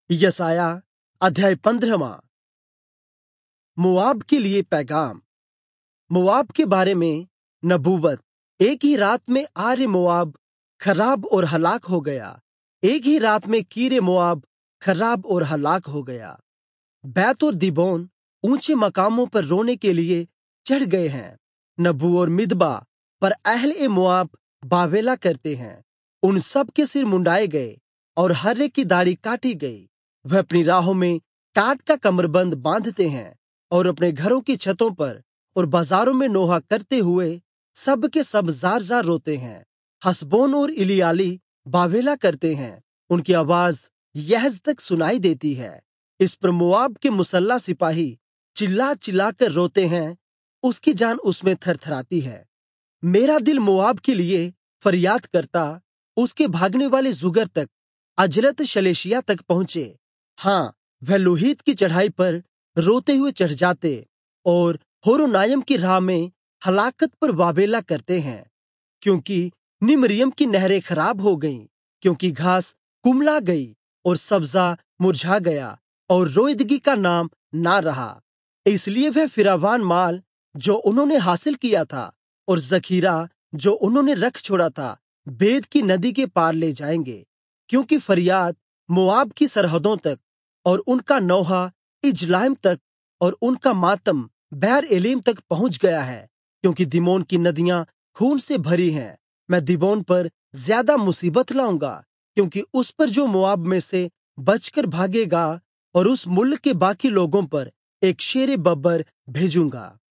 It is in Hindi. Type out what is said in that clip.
यशायाह अध्याय 15। मोआब के लिए पैगाम। मोआब के बारे में नबूवत। एक ही रात में आर्य मोआब खराब और हलाक हो गया। एक ही रात में कीरे मोआब खराब और हलाक हो गया। बैत और दीबोन ऊंचे मकामों पर रोने के लिए चढ़ गए हैं। नबू और मिदबा पर अहले मोआब बावेला करते हैं। उन सब के सिर मुंडाए गए और हर एक की दाढ़ी काटी गई। वह अपनी राहों में टाट का कमरबंद बांधते हैं और अपने घरों की छतों पर और बाजारों में नोहा करते हुए सब के सब जार जार रोते हैं। हसबोन और इलियाली बावेला करते हैं। उनकी आवाज यहज तक सुनाई देती है। इस पर मोआब के मुसल्ला सिपाही चिल्ला चिल्ला कर रोते हैं। उसकी जान उसमें थरथराती है। मेरा दिल मोआब के लिए फरियाद करता, उसके भागने वाले जुगर तक, अजरत शलेशिया तक पहुंचे। हाँ, वह लोहीत की चढ़ाई पर रोते हुए चढ़ जाते और होरोनायम की राह में हलाकत पर वावेला करते हैं। क्योंकि निम्रियम की नहरें खराब हो गईं, क्योंकि घास कुमला गई और सब्जा मुरझा गया और रोईदगी का नाम ना रहा। इसलिए वह फिरावान माल जो उन्होंने हासिल किया था और जखीरा जो उन्होंने रख छोड़ा था, बेद की नदी के पार ले जाएंगे। क्योंकि फरियाद मोआब की सरहदों तक और उनका नौहा इजलाइम तक और उनका मातम बैर एलीम तक पहुंच गया है। क्योंकि दीमोन की नदियां खून से भरी हैं। मैं दीबोन पर ज्यादा मुसीबत लाऊंगा, क्योंकि उस पर जो मोआब में से बचकर भागेगा, और उस मुल्क के बाकी लोगों पर एक शेरे बब्बर भेजूंगा।